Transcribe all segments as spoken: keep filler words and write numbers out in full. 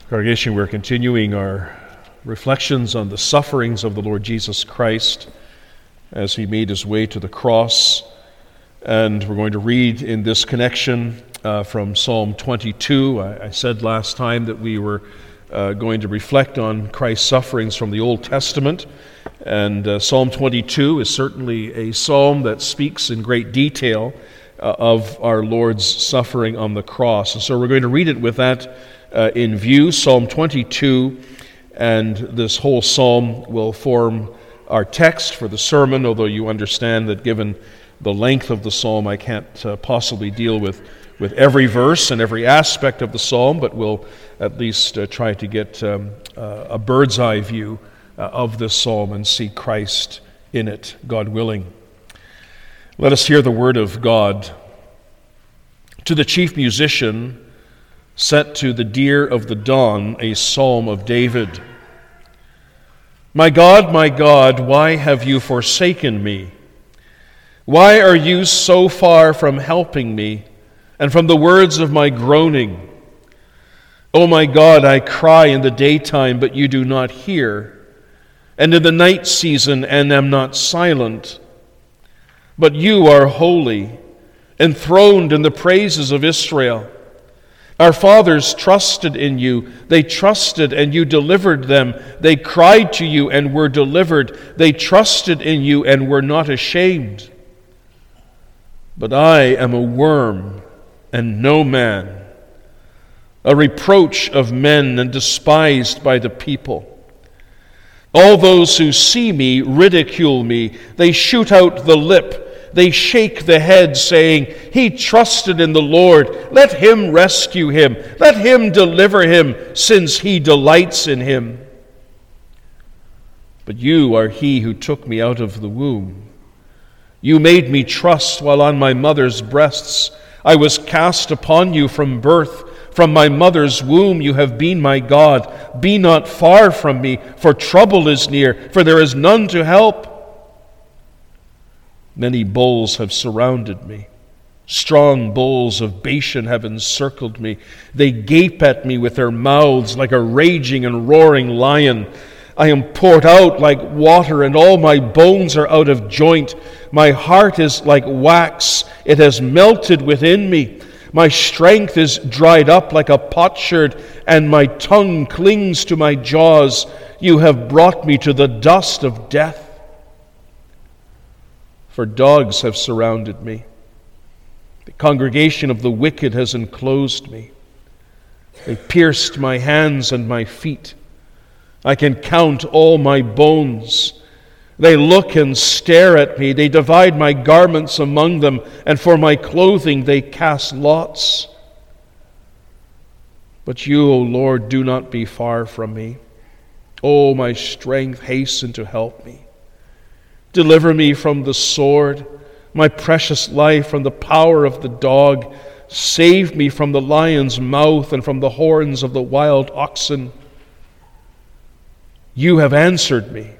Congregation, we're continuing our reflections on the sufferings of the Lord Jesus Christ as he made his way to the cross. And we're going to read in this connection uh, from Psalm twenty-two. I, I said last time that we were uh, going to reflect on Christ's sufferings from the Old Testament. And uh, Psalm twenty-two is certainly a psalm that speaks in great detail uh, of our Lord's suffering on the cross. And so we're going to read it with that Uh, in view, Psalm twenty-two, and this whole psalm will form our text for the sermon, although you understand that given the length of the psalm, I can't uh, possibly deal with, with every verse and every aspect of the psalm, but we'll at least uh, try to get um, uh, a bird's eye view uh, of this psalm and see Christ in it, God willing. Let us hear the word of God. To the chief musician, set to the deer of the dawn, a psalm of David. My God, my God, why have you forsaken me? Why are you so far from helping me and from the words of my groaning? O my God, I cry in the daytime, but you do not hear, and in the night season, and am not silent. But you are holy, enthroned in the praises of Israel. Our fathers trusted in you. They trusted and you delivered them. They cried to you and were delivered. They trusted in you and were not ashamed. But I am a worm and no man, a reproach of men and despised by the people. All those who see me ridicule me. They shoot out the lip. They shake the head, saying, He trusted in the Lord. Let him rescue him. Let him deliver him, since he delights in him. But you are he who took me out of the womb. You made me trust while on my mother's breasts. I was cast upon you from birth. From my mother's womb you have been my God. Be not far from me, for trouble is near, for there is none to help. Many bulls have surrounded me. Strong bulls of Bashan have encircled me. They gape at me with their mouths like a raging and roaring lion. I am poured out like water, and all my bones are out of joint. My heart is like wax. It has melted within me. My strength is dried up like a potsherd, and my tongue clings to my jaws. You have brought me to the dust of death. For dogs have surrounded me. The congregation of the wicked has enclosed me. They pierced my hands and my feet. I can count all my bones. They look and stare at me. They divide my garments among them, and for my clothing they cast lots. But you, O Lord, do not be far from me. O my strength, hasten to help me. Deliver me from the sword, my precious life from the power of the dog. Save me from the lion's mouth and from the horns of the wild oxen. You have answered me.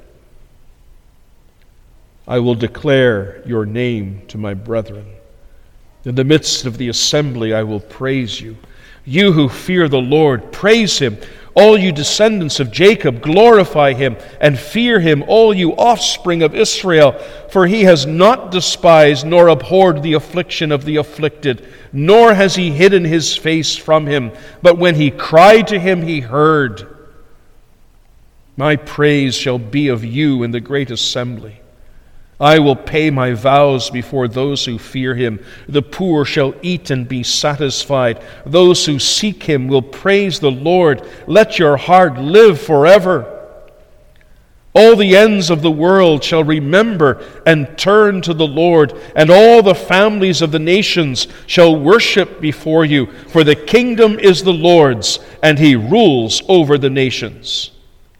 I will declare your name to my brethren. In the midst of the assembly I will praise you. You who fear the Lord, praise him. All you descendants of Jacob, glorify him and fear him, all you offspring of Israel, for he has not despised nor abhorred the affliction of the afflicted, nor has he hidden his face from him. But when he cried to him, he heard. My praise shall be of you in the great assembly. I will pay my vows before those who fear him. The poor shall eat and be satisfied. Those who seek him will praise the Lord. Let your heart live forever. All the ends of the world shall remember and turn to the Lord, and all the families of the nations shall worship before you. For the kingdom is the Lord's, and he rules over the nations.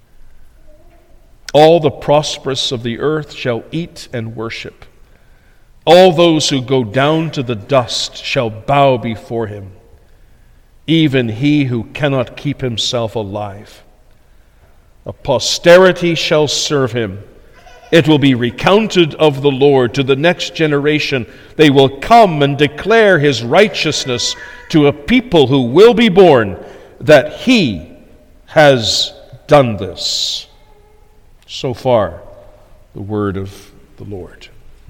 All the prosperous of the earth shall eat and worship. All those who go down to the dust shall bow before him, even he who cannot keep himself alive. A posterity shall serve him. It will be recounted of the Lord to the next generation. They will come and declare his righteousness to a people who will be born, that he has done this. So far, the word of the Lord.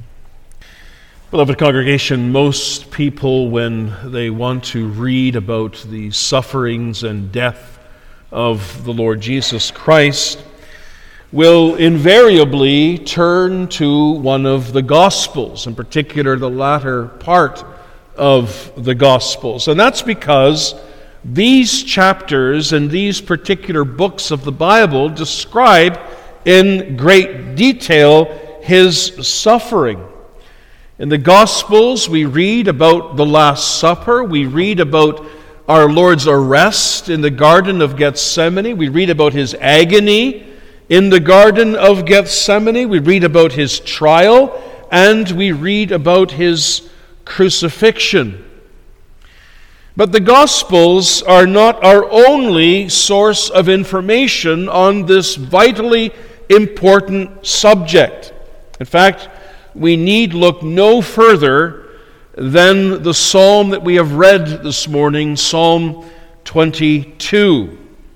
Beloved congregation, most people, when they want to read about the sufferings and death of the Lord Jesus Christ, will invariably turn to one of the Gospels, in particular the latter part of the Gospels. And that's because these chapters and these particular books of the Bible describe in great detail his suffering. In the Gospels, we read about the Last Supper. We read about our Lord's arrest in the Garden of Gethsemane. We read about his agony in the Garden of Gethsemane. We read about his trial, and we read about his crucifixion. But the Gospels are not our only source of information on this vitally important subject. In fact, we need look no further than the psalm that we have read this morning, Psalm twenty-two.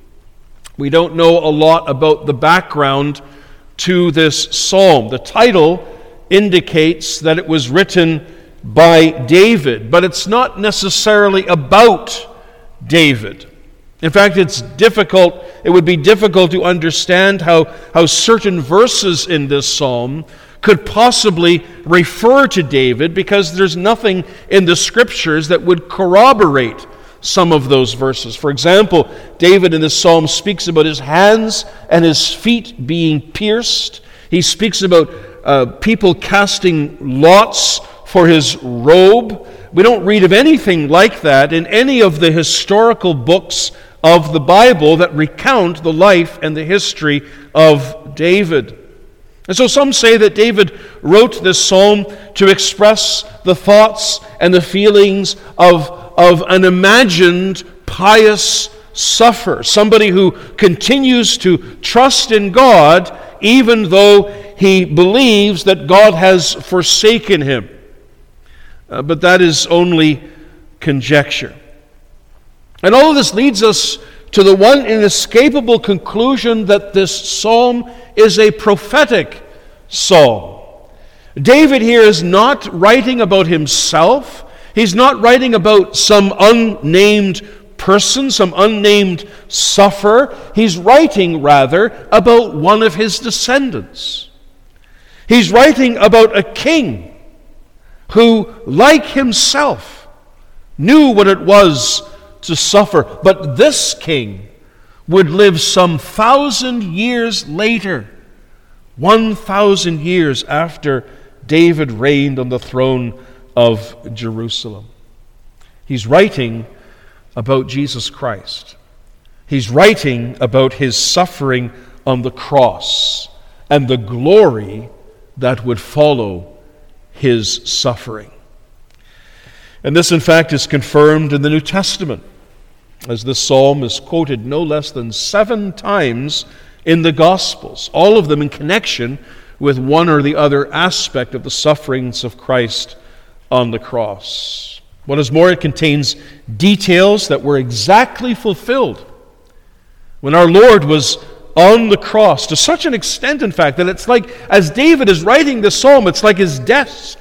We don't know a lot about the background to this psalm. The title indicates that it was written by David, but it's not necessarily about David. In fact, it's difficult, it would be difficult to understand how, how certain verses in this psalm could possibly refer to David, because there's nothing in the Scriptures that would corroborate some of those verses. For example, David in this psalm speaks about his hands and his feet being pierced. He speaks about uh, people casting lots for his robe. We don't read of anything like that in any of the historical books of the Bible that recount the life and the history of David. And so some say that David wrote this psalm to express the thoughts and the feelings of, of an imagined pious sufferer, somebody who continues to trust in God even though he believes that God has forsaken him. Uh, but that is only conjecture. And all of this leads us to the one inescapable conclusion that this psalm is a prophetic psalm. David here is not writing about himself. He's not writing about some unnamed person, some unnamed sufferer. He's writing, rather, about one of his descendants. He's writing about a king who, like himself, knew what it was to suffer. But this king would live some thousand years later, one thousand years after David reigned on the throne of Jerusalem. He's writing about Jesus Christ. He's writing about his suffering on the cross and the glory that would follow his suffering. And this, in fact, is confirmed in the New Testament, as this psalm is quoted no less than seven times in the Gospels, all of them in connection with one or the other aspect of the sufferings of Christ on the cross. What is more, it contains details that were exactly fulfilled when our Lord was on the cross, to such an extent, in fact, that it's like, as David is writing this psalm, it's like his desk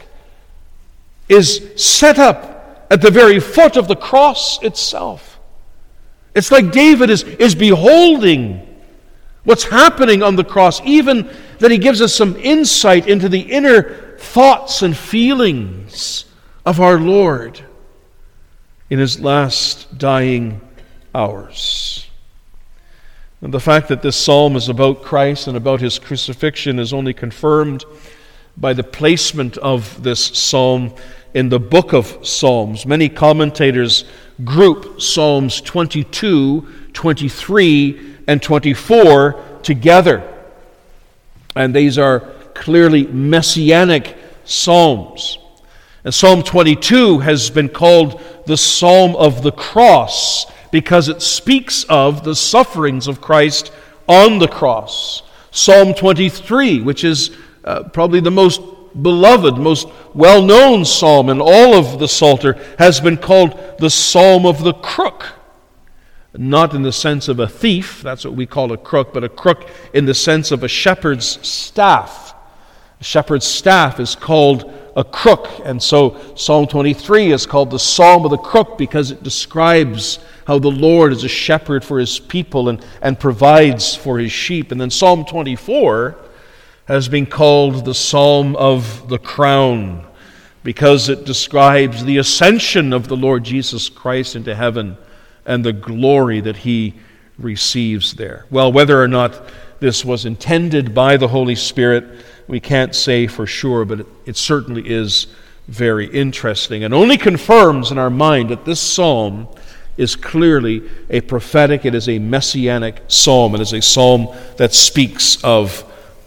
is set up at the very foot of the cross itself. It's like David is, is beholding what's happening on the cross, even that he gives us some insight into the inner thoughts and feelings of our Lord in his last dying hours. And the fact that this psalm is about Christ and about his crucifixion is only confirmed by the placement of this psalm in the book of Psalms. Many commentators group Psalms twenty-two, twenty-three, and twenty-four together. And these are clearly messianic psalms. And Psalm twenty-two has been called the Psalm of the Cross because it speaks of the sufferings of Christ on the cross. Psalm twenty-three, which is uh, probably the most beloved, most well-known psalm in all of the Psalter, has been called the Psalm of the Crook, not in the sense of a thief, that's what we call a crook, but a crook in the sense of a shepherd's staff. A shepherd's staff is called a crook, and so Psalm twenty-three is called the Psalm of the Crook because it describes how the Lord is a shepherd for his people and, and provides for his sheep. And then Psalm twenty-four has been called the Psalm of the Crown because it describes the ascension of the Lord Jesus Christ into heaven and the glory that he receives there. Well, whether or not this was intended by the Holy Spirit, we can't say for sure, but it, it certainly is very interesting and only confirms in our mind that this psalm is clearly a prophetic, it is a messianic psalm. It is a psalm that speaks of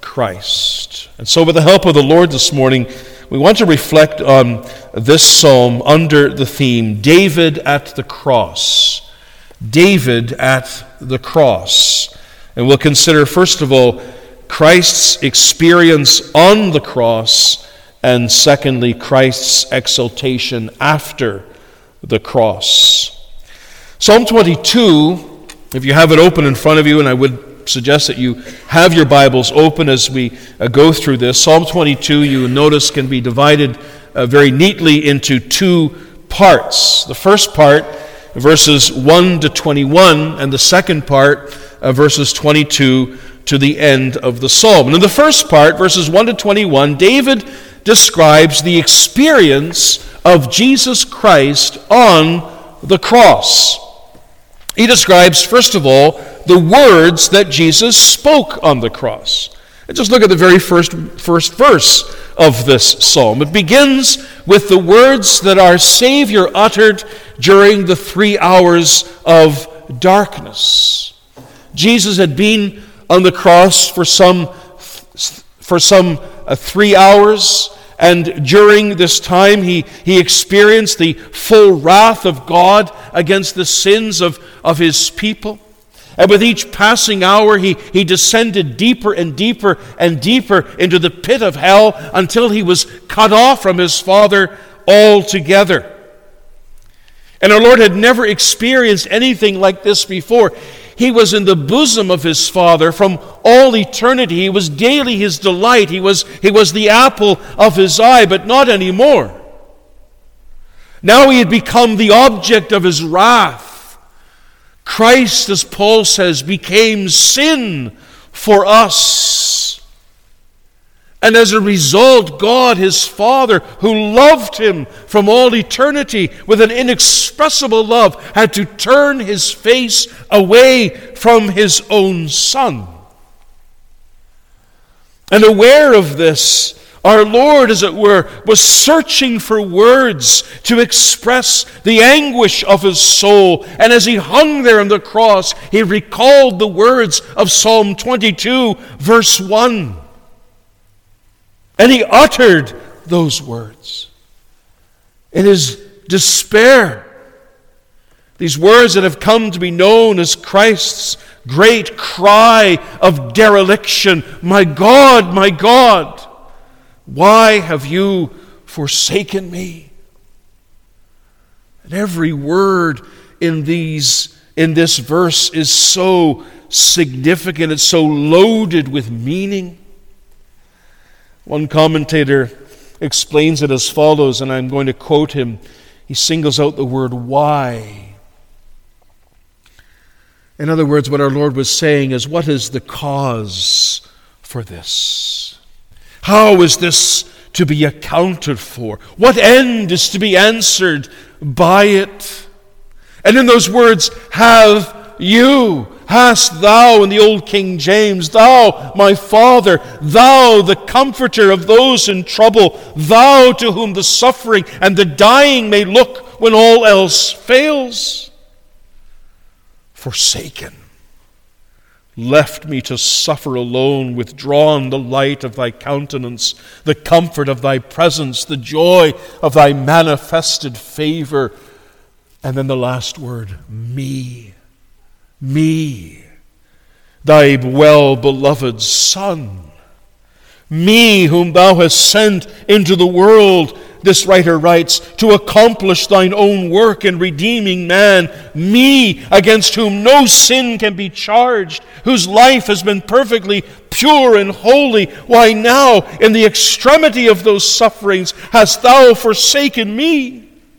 Christ. And so with the help of the Lord this morning, we want to reflect on this psalm under the theme, David at the cross. David at the cross. And we'll consider, first of all, Christ's experience on the cross, and secondly, Christ's exaltation after the cross. Psalm twenty-two, if you have it open in front of you, and I would suggest that you have your Bibles open as we uh, go through this. Psalm twenty-two, you notice, can be divided uh, very neatly into two parts. The first part, verses one to twenty-one, and the second part, uh, verses twenty-two to the end of the psalm. And in the first part, verses one to twenty-one, David describes the experience of Jesus Christ on the cross. He describes, first of all, the words that Jesus spoke on the cross. And just look at the very first, first verse of this psalm. It begins with the words that our Savior uttered during the three hours of darkness. Jesus had been on the cross for some for some uh, three hours, and during this time he, he experienced the full wrath of God against the sins of, of his people. And with each passing hour he, he descended deeper and deeper and deeper into the pit of hell until he was cut off from his Father altogether. And our Lord had never experienced anything like this before. He was in the bosom of his Father from all eternity. He was daily his delight. He was, he was the apple of his eye, but not anymore. Now he had become the object of his wrath. Christ, as Paul says, became sin for us. And as a result, God, his Father, who loved him from all eternity with an inexpressible love, had to turn his face away from his own Son. And aware of this, our Lord, as it were, was searching for words to express the anguish of his soul. And as he hung there on the cross, he recalled the words of Psalm twenty-two, verse one. And he uttered those words in his despair. These words that have come to be known as Christ's great cry of dereliction. My God, my God, why have you forsaken me? And every word in these in this verse is so significant. It's so loaded with meaning. One commentator explains it as follows, and I'm going to quote him. He singles out the word why. In other words, what our Lord was saying is, what is the cause for this? How is this to be accounted for? What end is to be answered by it? And in those words, have you, hast thou, in the old King James, thou, my Father, thou, the comforter of those in trouble, thou to whom the suffering and the dying may look when all else fails, forsaken, left me to suffer alone, withdrawn the light of thy countenance, the comfort of thy presence, the joy of thy manifested favor. And then the last word, me. Me, thy well-beloved Son, me whom thou hast sent into the world, this writer writes, to accomplish thine own work in redeeming man, me, against whom no sin can be charged, whose life has been perfectly pure and holy. Why now, in the extremity of those sufferings, hast thou forsaken me?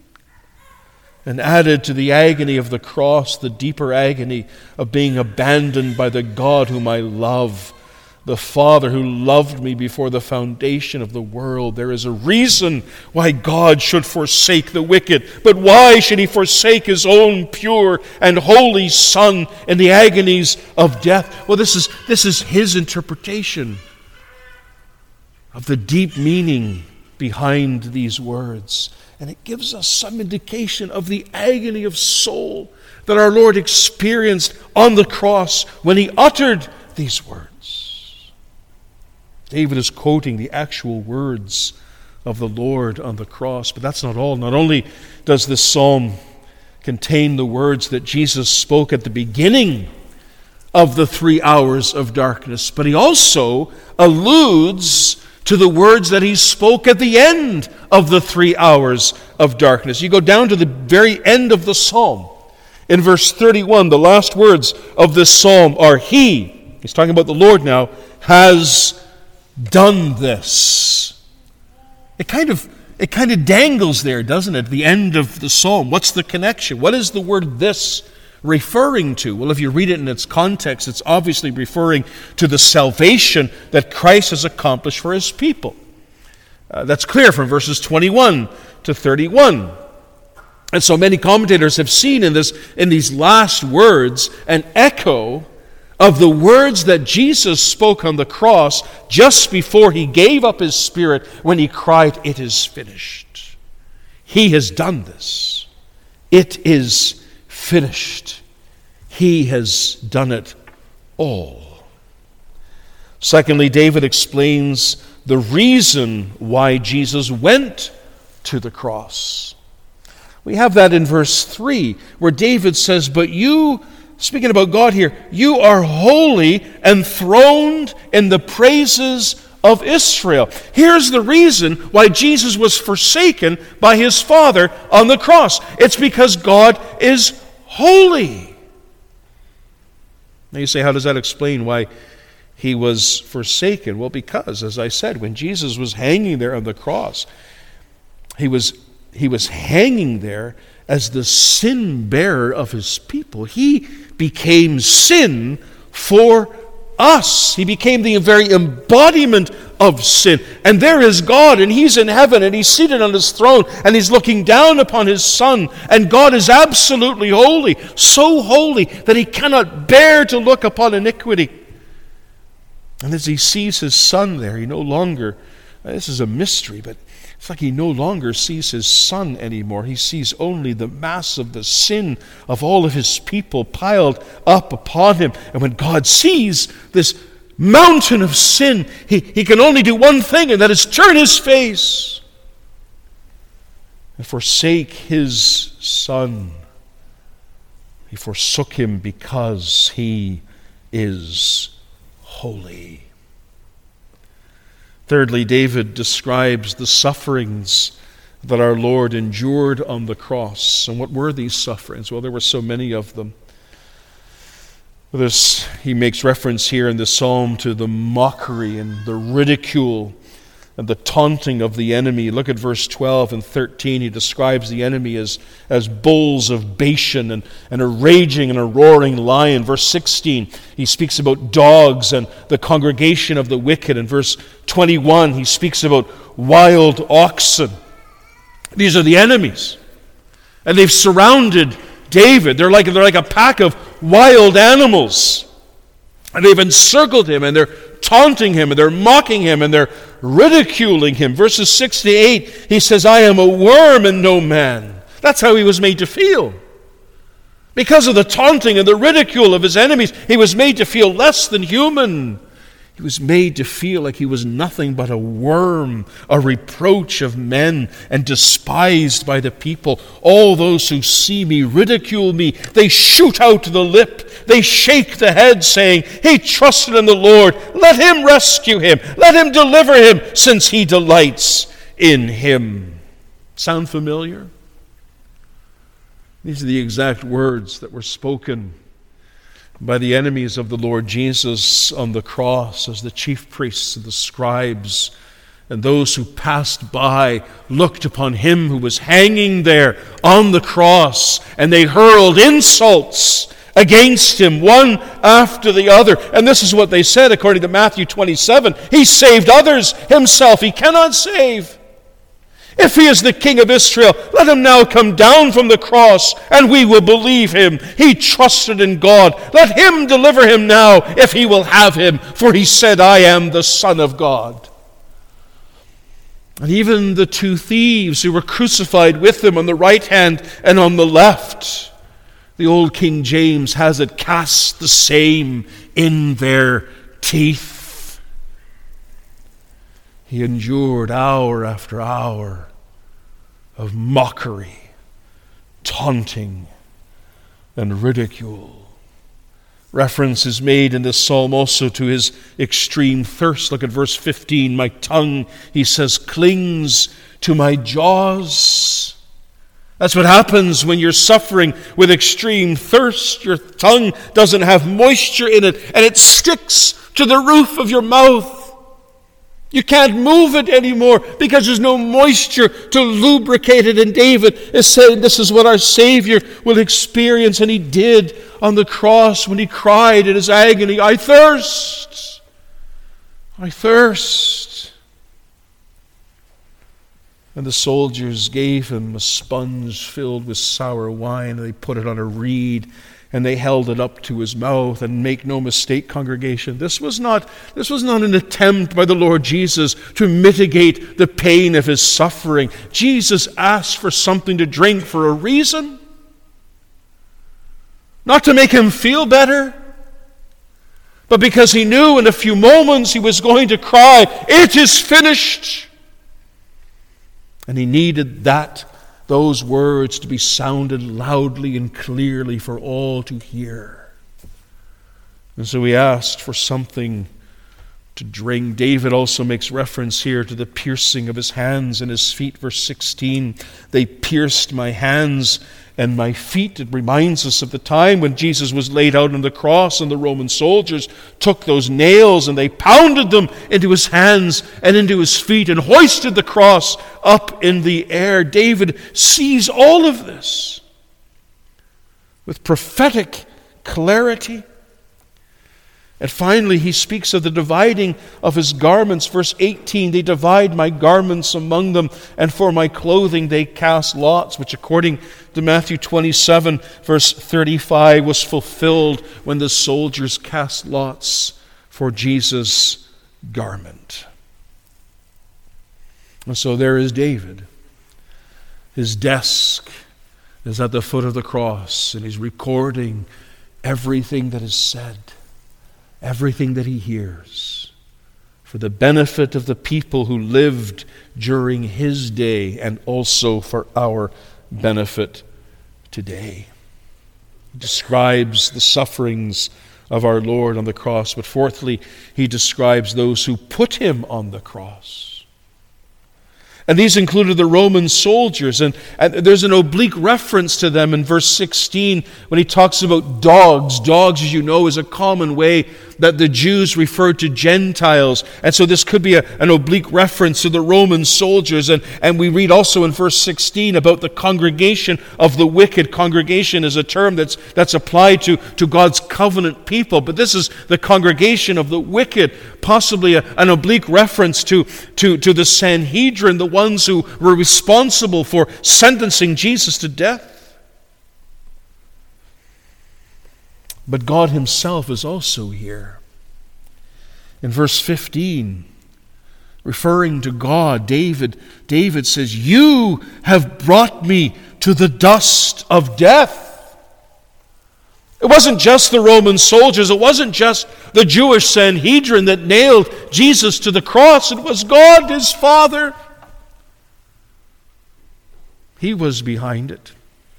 And added to the agony of the cross, the deeper agony of being abandoned by the God whom I love, the Father who loved me before the foundation of the world. There is a reason why God should forsake the wicked. But why should he forsake his own pure and holy Son in the agonies of death? Well, this is, this is his interpretation of the deep meaning behind these words. And it gives us some indication of the agony of soul that our Lord experienced on the cross when he uttered these words. David is quoting the actual words of the Lord on the cross, but that's not all. Not only does this psalm contain the words that Jesus spoke at the beginning of the three hours of darkness, but he also alludes to the words that he spoke at the end of the three hours of darkness. You go down to the very end of the psalm. In verse thirty-one, the last words of this psalm are, He, he's talking about the Lord now, has done this. It kind of it kind of dangles there, doesn't it, at the end of the psalm. What's the connection? What is the word this referring to? Well, if you read it in its context, it's obviously referring to the salvation that Christ has accomplished for his people. Uh, that's clear from verses twenty-one to thirty-one. And so many commentators have seen in this, in these last words, an echo of the words that Jesus spoke on the cross just before he gave up his spirit when he cried, "It is finished." He has done this. It is finished. He has done it all. Secondly, David explains the reason why Jesus went to the cross. We have that in verse three, where David says, "But you," speaking about God here, "you are holy, enthroned in the praises of Israel." Here's the reason why Jesus was forsaken by his Father on the cross. It's because God is holy. Now you say, how does that explain why he was forsaken? Well, because, as I said, when Jesus was hanging there on the cross, he was he was hanging there as the sin bearer of his people. He became sin for us. He became the very embodiment of sin. And there is God, and he's in heaven, and he's seated on his throne, and he's looking down upon his Son. And God is absolutely holy, so holy that he cannot bear to look upon iniquity. And as he sees his Son there, he no longer, this is a mystery, but it's like he no longer sees his Son anymore. He sees only the mass of the sin of all of his people piled up upon him. And when God sees this mountain of sin, he, he can only do one thing, and that is turn his face and forsake his Son. He forsook him because he is holy. Thirdly, David describes the sufferings that our Lord endured on the cross. And what were these sufferings? Well, there were so many of them. This, he makes reference here in the psalm to the mockery and the ridicule and the taunting of the enemy. Look at verse twelve and thirteen. He describes the enemy as, as bulls of Bashan and, and a raging and a roaring lion. Verse sixteen, he speaks about dogs and the congregation of the wicked. In verse twenty-one, he speaks about wild oxen. These are the enemies. And they've surrounded David. They're like, they're like a pack of wild animals. And they've encircled him, and they're taunting him, and they're mocking him, and they're ridiculing him. Verses six to eight, he says, "I am a worm and no man." That's how he was made to feel. Because of the taunting and the ridicule of his enemies, he was made to feel less than human. He was made to feel like he was nothing but a worm, a reproach of men, and despised by the people. All those who see me ridicule me. They shoot out the lip. They shake the head, saying, "He trusted in the Lord. Let him rescue him. Let him deliver him, since he delights in him." Sound familiar? These are the exact words that were spoken by the enemies of the Lord Jesus on the cross as the chief priests and the scribes and those who passed by looked upon him who was hanging there on the cross, and they hurled insults against him, one after the other. And this is what they said according to Matthew twenty-seven. He saved others, himself he cannot save. If he is the King of Israel, let him now come down from the cross, and we will believe him. He trusted in God. Let him deliver him now, if he will have him, for he said, I am the Son of God. And even the two thieves who were crucified with him on the right hand and on the left, the old King James has it, cast the same in their teeth. He endured hour after hour of mockery, taunting, and ridicule. Reference is made in this psalm also to his extreme thirst. Look at verse fifteen. My tongue, he says, clings to my jaws. That's what happens when you're suffering with extreme thirst. Your tongue doesn't have moisture in it, and it sticks to the roof of your mouth. You can't move it anymore because there's no moisture to lubricate it. And David is saying this is what our Savior will experience. And he did on the cross when he cried in his agony, I thirst! I thirst! And the soldiers gave him a sponge filled with sour wine. They put it on a reed and they held it up to his mouth. And make no mistake, congregation, this was not, this was not an attempt by the Lord Jesus to mitigate the pain of his suffering. Jesus asked for something to drink for a reason. Not to make him feel better, but because he knew in a few moments he was going to cry, it is finished. And he needed that those words to be sounded loudly and clearly for all to hear. And so he asked for something to drink. David also makes reference here to the piercing of his hands and his feet. Verse sixteen, they pierced my hands and my feet. It reminds us of the time when Jesus was laid out on the cross and the Roman soldiers took those nails and they pounded them into his hands and into his feet and hoisted the cross up in the air. David sees all of this with prophetic clarity. And finally, he speaks of the dividing of his garments. Verse eighteen, they divide my garments among them, and for my clothing they cast lots, which according to Matthew twenty-seven, verse thirty-five, was fulfilled when the soldiers cast lots for Jesus' garment. And so there is David. His desk is at the foot of the cross, and he's recording everything that is said, everything that he hears, for the benefit of the people who lived during his day and also for our benefit today. He describes the sufferings of our Lord on the cross, but fourthly, he describes those who put him on the cross. And these included the Roman soldiers. And, and there's an oblique reference to them in verse sixteen when he talks about dogs. Dogs, as you know, is a common way that the Jews referred to Gentiles. And so this could be a, an oblique reference to the Roman soldiers. And, and we read also in verse sixteen about the congregation of the wicked. Congregation is a term that's, that's applied to, to God's covenant people. But this is the congregation of the wicked, possibly a, an oblique reference to, to, to the Sanhedrin, the ones who were responsible for sentencing Jesus to death. But God himself is also here. In verse fifteen, referring to God, David, David says, you have brought me to the dust of death. It wasn't just the Roman soldiers, it wasn't just the Jewish Sanhedrin that nailed Jesus to the cross. It was God, his Father. He was behind it.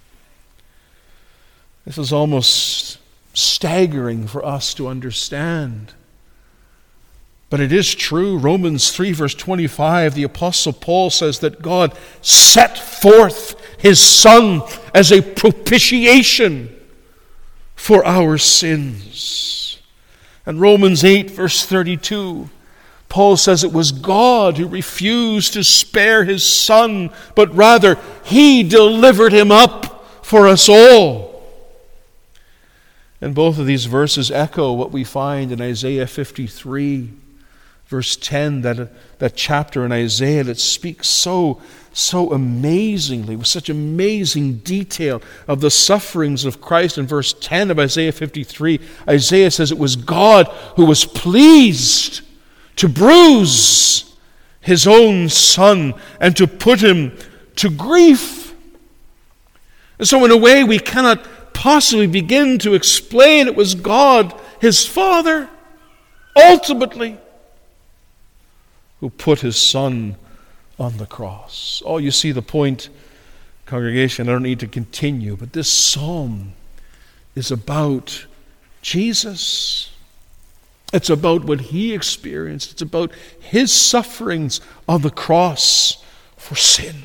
This is almost staggering for us to understand. But it is true, Romans three verse twenty-five, the Apostle Paul says that God set forth his Son as a propitiation for our sins. And Romans eight verse thirty-two, Paul says it was God who refused to spare his Son, but rather he delivered him up for us all. And both of these verses echo what we find in Isaiah fifty-three. Verse ten, that, that chapter in Isaiah that speaks so, so amazingly, with such amazing detail of the sufferings of Christ. In verse ten of Isaiah fifty-three, Isaiah says it was God who was pleased to bruise his own Son and to put him to grief. And so in a way we cannot possibly begin to explain it was God, his Father, ultimately, who put his Son on the cross. Oh, you see the point, congregation. I don't need to continue, but this psalm is about Jesus. It's about what he experienced. It's about his sufferings on the cross for sin.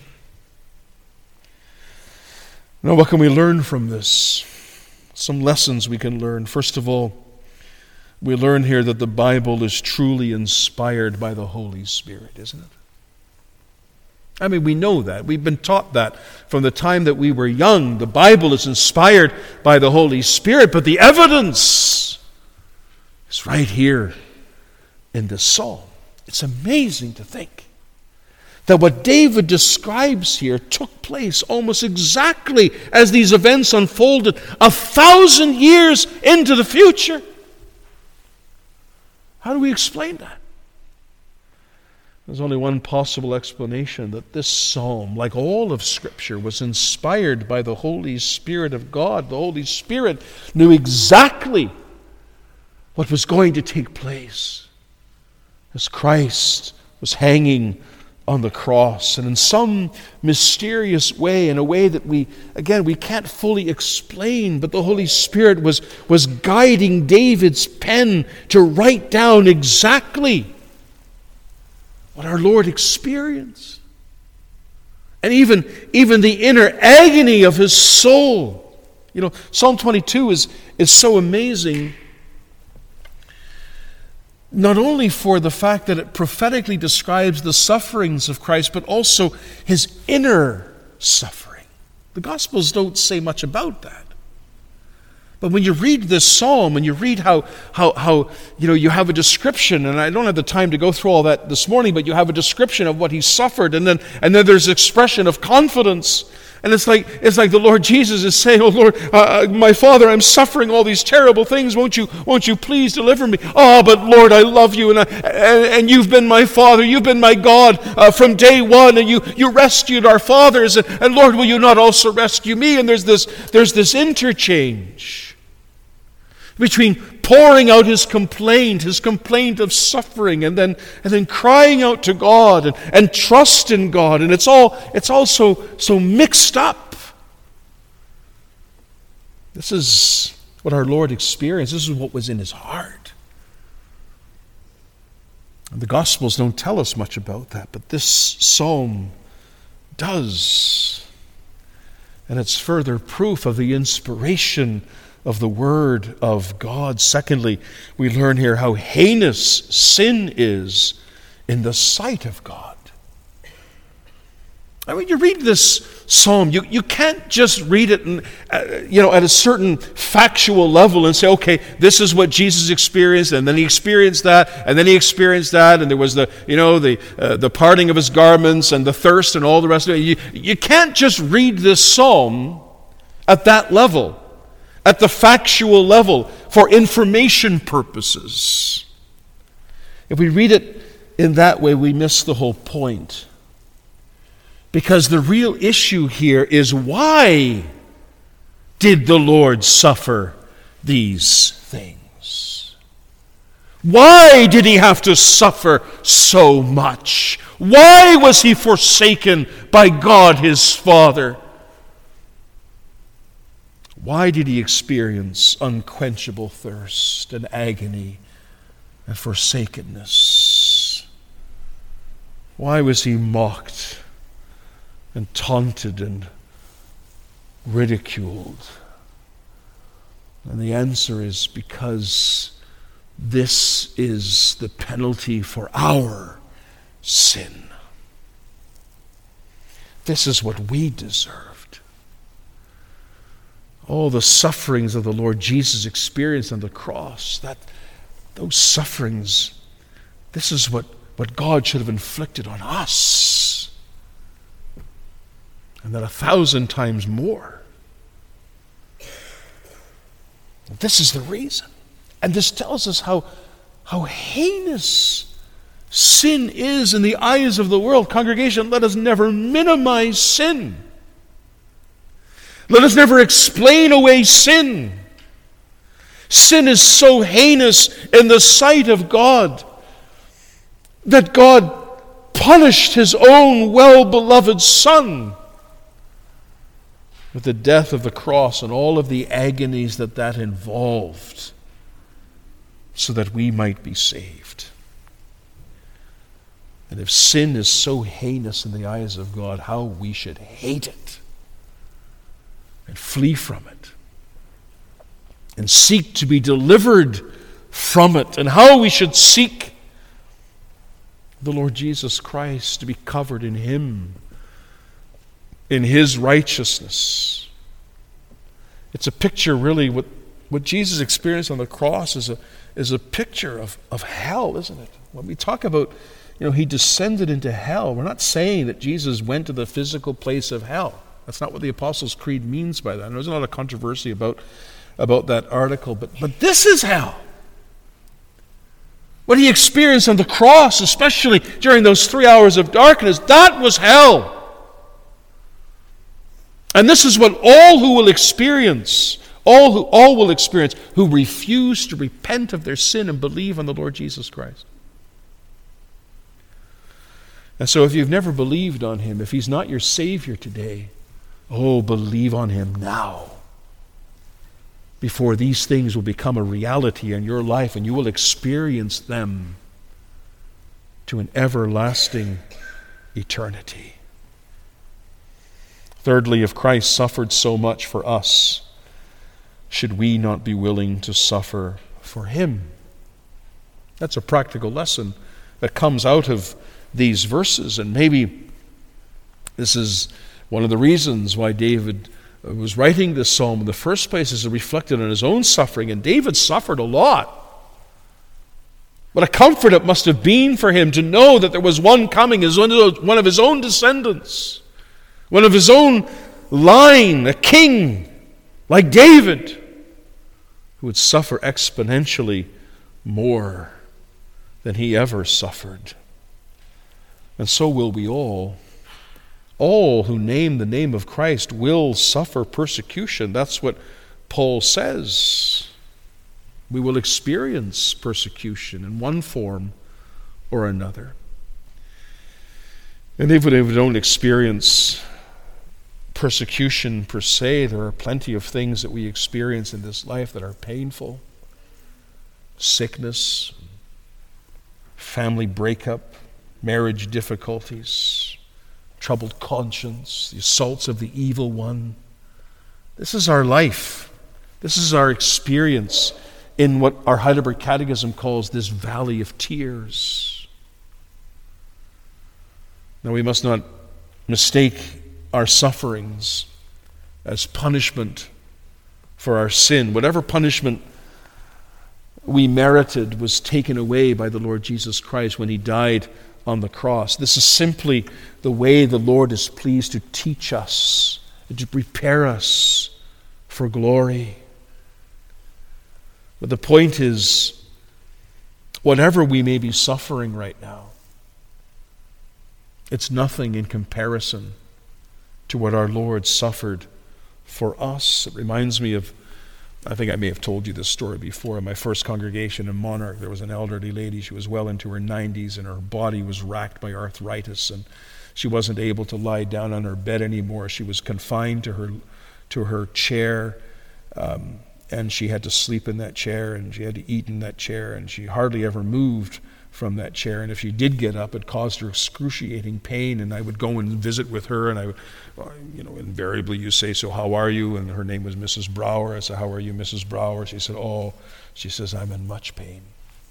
Now, what can we learn from this? Some lessons we can learn. First of all, we learn here that the Bible is truly inspired by the Holy Spirit, isn't it? I mean, we know that. We've been taught that from the time that we were young. The Bible is inspired by the Holy Spirit, but the evidence is right here in this psalm. It's amazing to think that what David describes here took place almost exactly as these events unfolded a thousand years into the future. How do we explain that? There's only one possible explanation, that this psalm, like all of Scripture, was inspired by the Holy Spirit of God. The Holy Spirit knew exactly what was going to take place as Christ was hanging on the cross. And in some mysterious way, in a way that we, again, we can't fully explain, but the Holy Spirit was, was guiding David's pen to write down exactly what our Lord experienced. And even, even the inner agony of his soul. You know, Psalm twenty-two is, is so amazing, not only for the fact that it prophetically describes the sufferings of Christ, but also his inner suffering. The Gospels don't say much about that. But when you read this psalm, and you read how, how, how, you know, you have a description, and I don't have the time to go through all that this morning, but you have a description of what he suffered, and then, and then there's expression of confidence. And it's like, it's like the Lord Jesus is saying, oh Lord, uh, my Father, I'm suffering all these terrible things. Won't you, won't you please deliver me? Oh, but Lord, I love you, and, I, and, and you've been my Father. You've been my God uh, from day one, and you, you rescued our fathers. And, and Lord, will you not also rescue me? And there's this, there's this interchange between pouring out his complaint, his complaint of suffering, and then and then crying out to God and, and trust in God. And it's all it's all so, so mixed up. This is what our Lord experienced. This is what was in his heart. And the Gospels don't tell us much about that, but this psalm does. And it's further proof of the inspiration of the Word of God. Secondly, we learn here how heinous sin is in the sight of God. I mean, you read this psalm, you, you can't just read it in, uh, you know, at a certain factual level and say, okay, this is what Jesus experienced, and then he experienced that, and then he experienced that, and there was the, you know, the uh, the parting of his garments and the thirst and all the rest of it. You, you can't just read this psalm at that level, at the factual level, for information purposes. If we read it in that way, we miss the whole point. Because the real issue here is, why did the Lord suffer these things? Why did he have to suffer so much? Why was he forsaken by God his Father? Why did he experience unquenchable thirst and agony and forsakenness? Why was he mocked and taunted and ridiculed? And the answer is because this is the penalty for our sin. This is what we deserved. All the sufferings of the Lord Jesus experienced on the cross, that those sufferings, this is what, what God should have inflicted on us. And that a thousand times more. This is the reason. And this tells us how, how heinous sin is in the eyes of the world. Congregation, let us never minimize sin. Let us never explain away sin. Sin is so heinous in the sight of God that God punished his own well-beloved Son with the death of the cross and all of the agonies that that involved, so that we might be saved. And if sin is so heinous in the eyes of God, how we should hate it and flee from it and seek to be delivered from it, and how we should seek the Lord Jesus Christ to be covered in him, in his righteousness. It's a picture, really, what, what Jesus experienced on the cross is a, is a picture of, of hell, isn't it? When we talk about, you know, he descended into hell, we're not saying that Jesus went to the physical place of hell. That's not what the Apostles' Creed means by that. And there's a lot of controversy about, about that article, but, but this is hell. What he experienced on the cross, especially during those three hours of darkness, that was hell. And this is what all who will experience, all who all will experience, who refuse to repent of their sin and believe on the Lord Jesus Christ. And so if you've never believed on him, if he's not your Savior today, oh, believe on him now, before these things will become a reality in your life and you will experience them to an everlasting eternity. Thirdly, if Christ suffered so much for us, should we not be willing to suffer for him? That's a practical lesson that comes out of these verses, and maybe this is one of the reasons why David was writing this psalm in the first place, is reflected on his own suffering, and David suffered a lot. What a comfort it must have been for him to know that there was one coming, as one of his own descendants, one of his own line, a king like David, who would suffer exponentially more than he ever suffered. And so will we all. All who name the name of Christ will suffer persecution. That's what Paul says. We will experience persecution in one form or another. And even if we don't experience persecution per se, there are plenty of things that we experience in this life that are painful. Sickness, family breakup, marriage difficulties, troubled conscience, the assaults of the evil one. This is our life. This is our experience in what our Heidelberg Catechism calls this valley of tears. Now, we must not mistake our sufferings as punishment for our sin. Whatever punishment we merited was taken away by the Lord Jesus Christ when he died on the cross. This is simply the way the Lord is pleased to teach us, to prepare us for glory. But the point is, whatever we may be suffering right now, it's nothing in comparison to what our Lord suffered for us. It reminds me of, I think I may have told you this story before. In my first congregation in Monarch, there was an elderly lady. She was well into her nineties, and her body was racked by arthritis, and she wasn't able to lie down on her bed anymore. She was confined to her to her chair, um, and she had to sleep in that chair, and she had to eat in that chair, and she hardly ever moved from that chair. And if she did get up, it caused her excruciating pain. And I would go and visit with her, and I would, you know, invariably you say, so how are you? And her name was Missus Brower. I said, how are you, Missus Brower? She said, oh, she says, I'm in much pain.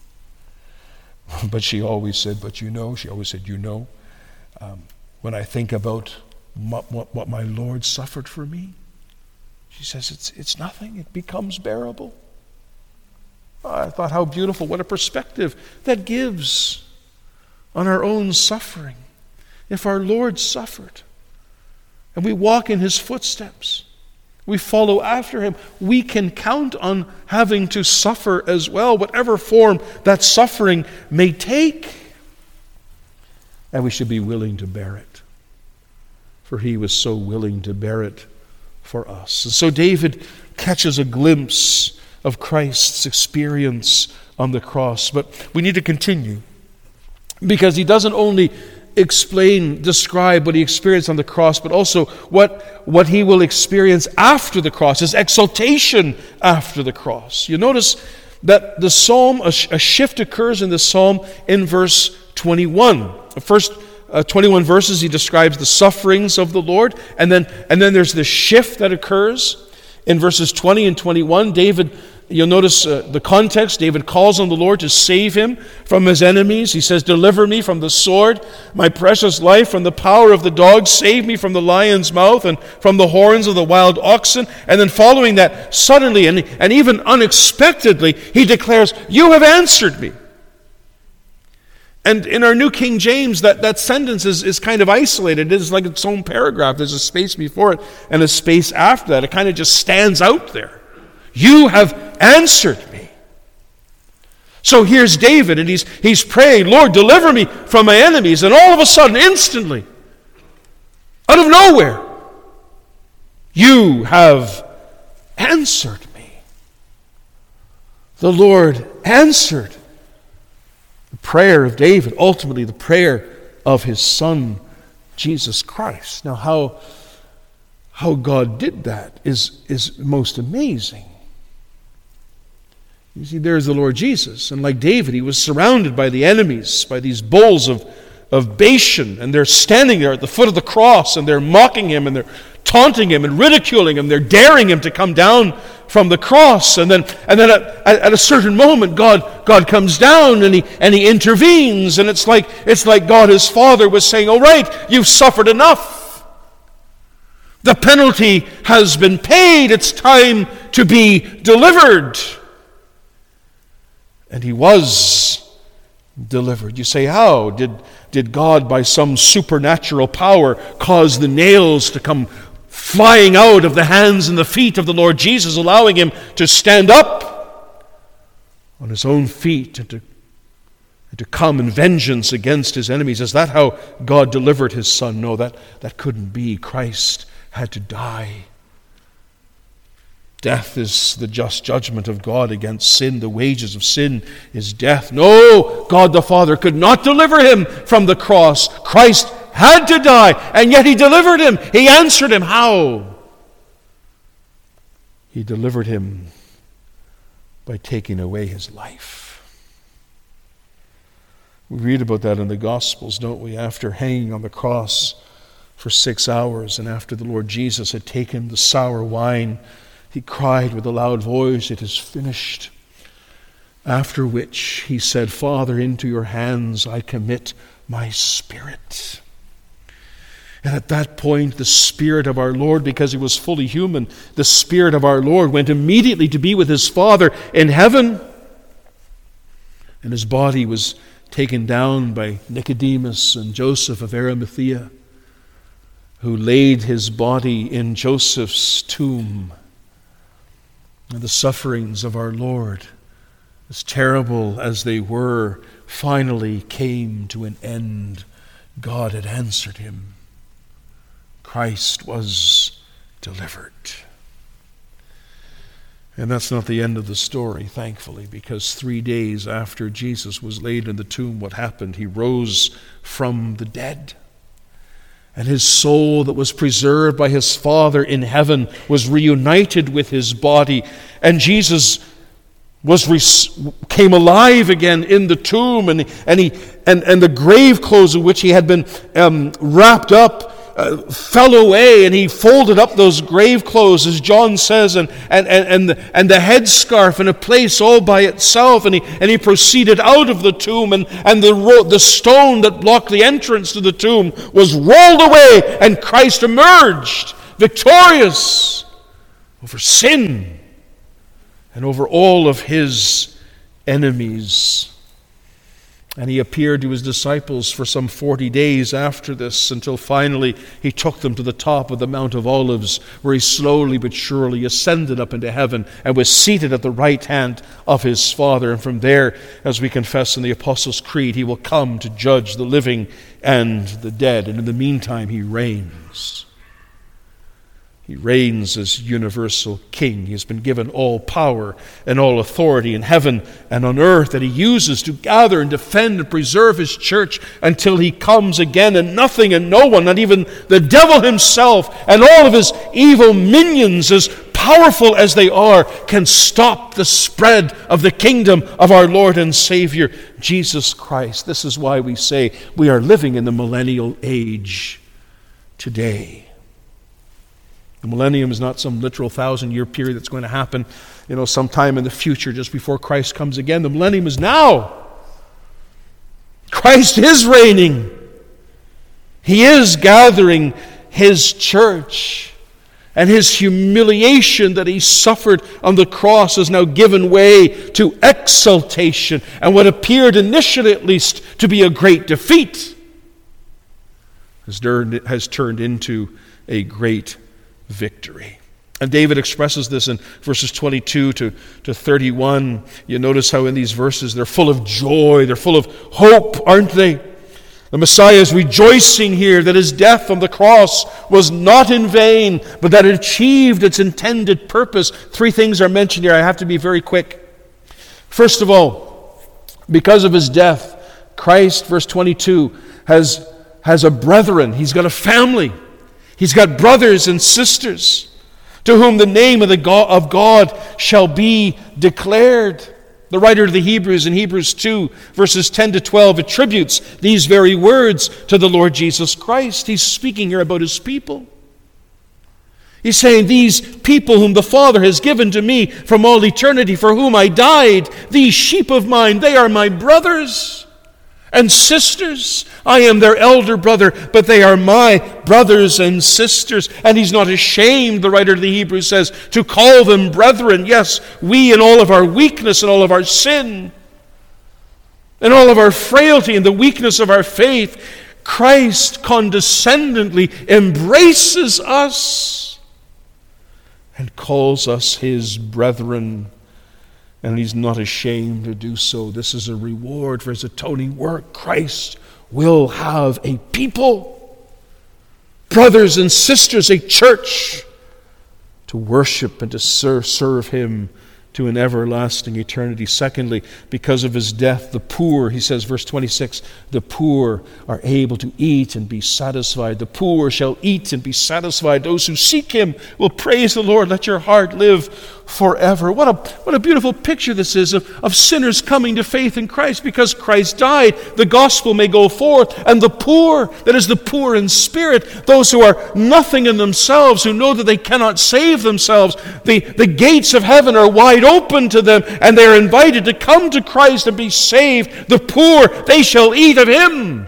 But she always said, but you know, she always said, you know, um, when I think about what, what, what my Lord suffered for me, she says, it's, it's nothing. It becomes bearable. Oh, I thought, how beautiful, what a perspective that gives on our own suffering. If our Lord suffered, and we walk in his footsteps, we follow after him, we can count on having to suffer as well, whatever form that suffering may take. And we should be willing to bear it, for he was so willing to bear it for us. And so David catches a glimpse of Christ's experience on the cross. But we need to continue, because he doesn't only explain, describe what he experienced on the cross, but also what, what he will experience after the cross, his exaltation after the cross. You notice that the psalm, a, a shift occurs in the psalm in verse twenty-one. The first uh, twenty-one verses, he describes the sufferings of the Lord, and then, and then there's this shift that occurs. In verses twenty and twenty-one, David, you'll notice uh, the context. David calls on the Lord to save him from his enemies. He says, deliver me from the sword, my precious life from the power of the dog. Save me from the lion's mouth and from the horns of the wild oxen. And then following that, suddenly and, and even unexpectedly, he declares, you have answered me. And in our New King James, that, that sentence is, is kind of isolated. It is like its own paragraph. There's a space before it and a space after that. It kind of just stands out there. You have answered me. So here's David, and he's, he's praying, Lord, deliver me from my enemies. And all of a sudden, instantly, out of nowhere, you have answered me. The Lord answered the prayer of David, ultimately the prayer of his Son, Jesus Christ. Now, how, how God did that is, is most amazing. You see, there's the Lord Jesus, and like David, he was surrounded by the enemies, by these bulls of, of Bashan, and they're standing there at the foot of the cross, and they're mocking him, and they're taunting him, and ridiculing him. They're daring him to come down from the cross, and then and then at, at a certain moment, God God comes down and he and he intervenes, and it's like it's like God, his Father, was saying, "All right, you've suffered enough. The penalty has been paid. It's time to be delivered." And he was delivered. You say, how? Did, did God, by some supernatural power, cause the nails to come flying out of the hands and the feet of the Lord Jesus, allowing him to stand up on his own feet and to, and to come in vengeance against his enemies? Is that how God delivered his Son? No, that, that couldn't be. Christ had to die. Death is the just judgment of God against sin. The wages of sin is death. No, God the Father could not deliver him from the cross. Christ had to die, and yet he delivered him. He answered him. How? He delivered him by taking away his life. We read about that in the Gospels, don't we? After hanging on the cross for six hours, and after the Lord Jesus had taken the sour wine, he cried with a loud voice, "It is finished." After which he said, "Father, into your hands I commit my spirit." And at that point, the Spirit of our Lord, because he was fully human, the Spirit of our Lord went immediately to be with his Father in heaven. And his body was taken down by Nicodemus and Joseph of Arimathea, who laid his body in Joseph's tomb. And the sufferings of our Lord, as terrible as they were, finally came to an end. God had answered him. Christ was delivered. And that's not the end of the story, thankfully, because three days after Jesus was laid in the tomb, what happened? He rose from the dead. And his soul that was preserved by his Father in heaven was reunited with his body. And Jesus was res- came alive again in the tomb, and and he and, and the grave clothes in which he had been um, wrapped up uh, fell away, and he folded up those grave clothes, as John says, and and and and the, and the headscarf in a place all by itself, and he and he proceeded out of the tomb, and and the ro- the stone that blocked the entrance to the tomb was rolled away, and Christ emerged victorious over sin and over all of his enemies. And he appeared to his disciples for some forty days after this, until finally he took them to the top of the Mount of Olives, where he slowly but surely ascended up into heaven and was seated at the right hand of his Father. And from there, as we confess in the Apostles' Creed, he will come to judge the living and the dead. And in the meantime, he reigns. He reigns as universal king. He has been given all power and all authority in heaven and on earth, that he uses to gather and defend and preserve his church until he comes again. And nothing and no one, not even the devil himself and all of his evil minions, as powerful as they are, can stop the spread of the kingdom of our Lord and Savior, Jesus Christ. This is why we say we are living in the millennial age today. The millennium is not some literal thousand-year period that's going to happen, you know, sometime in the future just before Christ comes again. The millennium is now. Christ is reigning. He is gathering his church. And his humiliation that he suffered on the cross has now given way to exaltation. And what appeared initially, at least, to be a great defeat has turned, has turned into a great victory. And David expresses this in verses twenty-two to, to thirty-one. You notice how in these verses they're full of joy, they're full of hope, aren't they? The Messiah is rejoicing here that his death on the cross was not in vain, but that it achieved its intended purpose. Three things are mentioned here. I have to be very quick. First of all, because of his death, Christ, verse twenty-two, has, has a brethren. He's got a family. He's got brothers and sisters to whom the name of the God, of God shall be declared. The writer of the Hebrews in Hebrews two, verses ten to twelve, attributes these very words to the Lord Jesus Christ. He's speaking here about his people. He's saying, these people whom the Father has given to me from all eternity, for whom I died, these sheep of mine, they are my brothers and sisters. I am their elder brother, but they are my brothers and sisters. And he's not ashamed, the writer of the Hebrews says, to call them brethren. Yes, we in all of our weakness and all of our sin and all of our frailty and the weakness of our faith, Christ condescendingly embraces us and calls us his brethren. And he's not ashamed to do so. This is a reward for his atoning work. Christ will have a people, brothers and sisters, a church, to worship and to serve, serve him to an everlasting eternity. Secondly, because of his death, the poor, he says, verse twenty-six, the poor are able to eat and be satisfied. The poor shall eat and be satisfied. Those who seek him will praise the Lord. Let your heart live forever. What a, what a beautiful picture this is of, of sinners coming to faith in Christ. Because Christ died, the gospel may go forth, and the poor, that is the poor in spirit, those who are nothing in themselves, who know that they cannot save themselves, the, the gates of heaven are wide open to them, and they are invited to come to Christ and be saved. The poor, they shall eat of him,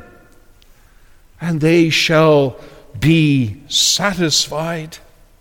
and they shall be satisfied.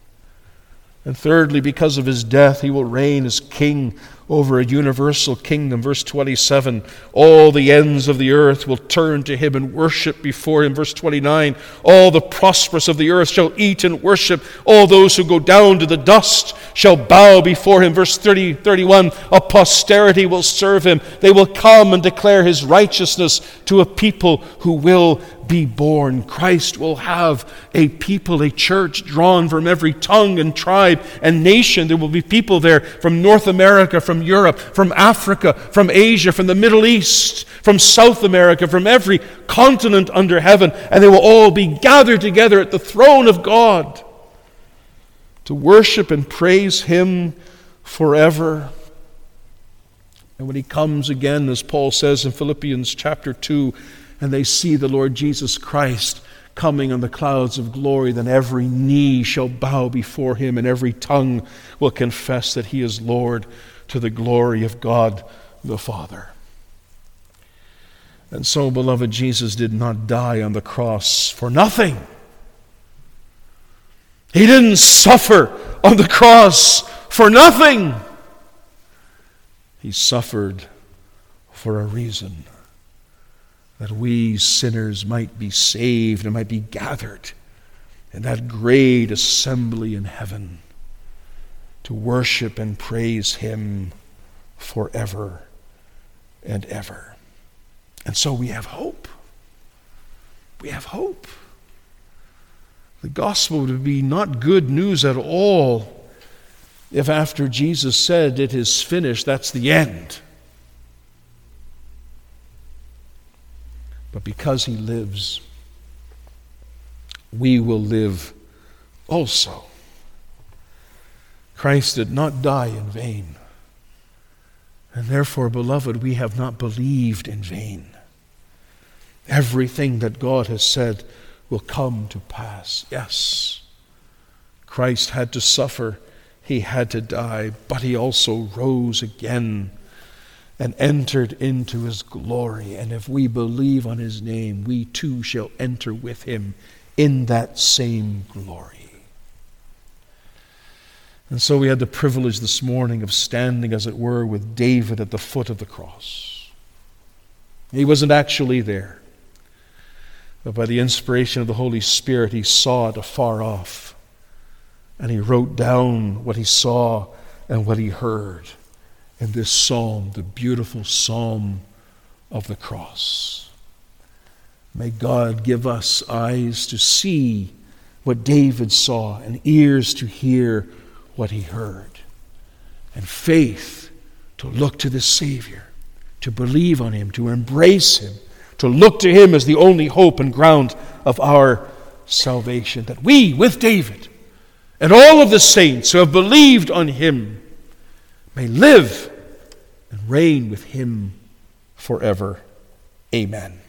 And thirdly, because of his death, he will reign as king over a universal kingdom. Verse twenty-seven, all the ends of the earth will turn to him and worship before him. Verse twenty-nine, all the prosperous of the earth shall eat and worship. All those who go down to the dust shall bow before him. Verse thirty, thirty-one, a posterity will serve him. They will come and declare his righteousness to a people who will be born. Christ will have a people, a church drawn from every tongue and tribe and nation. There will be people there from North America, from Europe, from Africa, from Asia, from the Middle East, from South America, from every continent under heaven, and they will all be gathered together at the throne of God to worship and praise him forever. And when he comes again, as Paul says in Philippians chapter two, and they see the Lord Jesus Christ coming on the clouds of glory, then every knee shall bow before him, and every tongue will confess that he is Lord, to the glory of God the Father. And so, beloved, Jesus did not die on the cross for nothing. He didn't suffer on the cross for nothing. He suffered for a reason, that we sinners might be saved and might be gathered in that great assembly in heaven to worship and praise him forever and ever. And so we have hope. We have hope. The gospel would be not good news at all if after Jesus said it is finished, that's the end. But because he lives, we will live also. Christ did not die in vain. And therefore, beloved, we have not believed in vain. Everything that God has said will come to pass. Yes, Christ had to suffer. He had to die, but he also rose again and entered into his glory. And if we believe on his name, we too shall enter with him in that same glory. And so we had the privilege this morning of standing, as it were, with David at the foot of the cross. He wasn't actually there, but by the inspiration of the Holy Spirit, he saw it afar off. And he wrote down what he saw and what he heard in this psalm, the beautiful psalm of the cross. May God give us eyes to see what David saw and ears to hear what he heard, and faith to look to the Savior, to believe on him, to embrace him, to look to him as the only hope and ground of our salvation, that we, with David and all of the saints who have believed on him, may live and reign with him forever. Amen.